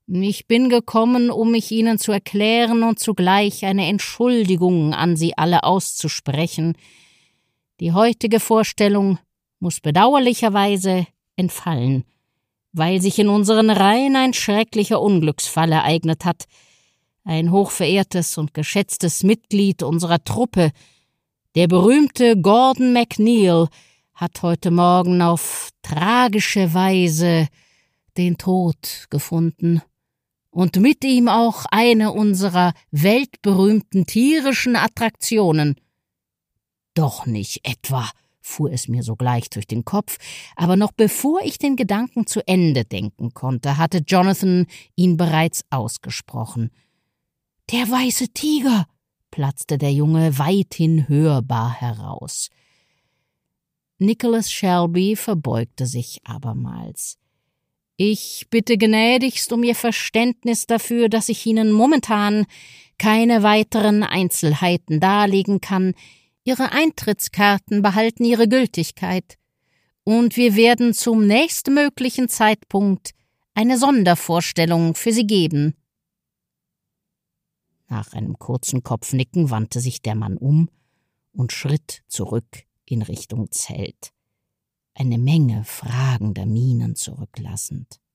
Ich bin gekommen, um mich Ihnen zu erklären und zugleich eine Entschuldigung an Sie alle auszusprechen. Die heutige Vorstellung muss bedauerlicherweise entfallen, weil sich in unseren Reihen ein schrecklicher Unglücksfall ereignet hat. Ein hochverehrtes und geschätztes Mitglied unserer Truppe, der berühmte Gordon MacNeil, hat heute Morgen auf tragische Weise den Tod gefunden. Und mit ihm auch eine unserer weltberühmten tierischen Attraktionen. Doch nicht etwa, fuhr es mir sogleich durch den Kopf, aber noch bevor ich den Gedanken zu Ende denken konnte, hatte Jonathan ihn bereits ausgesprochen. »Der weiße Tiger«, platzte der Junge weithin hörbar heraus. Nicholas Shelby verbeugte sich abermals. »Ich bitte gnädigst um Ihr Verständnis dafür, dass ich Ihnen momentan keine weiteren Einzelheiten darlegen kann. Ihre Eintrittskarten behalten ihre Gültigkeit, und wir werden zum nächstmöglichen Zeitpunkt eine Sondervorstellung für Sie geben.« Nach einem kurzen Kopfnicken wandte sich der Mann um und schritt zurück in Richtung Zelt, eine Menge fragender Mienen zurücklassend.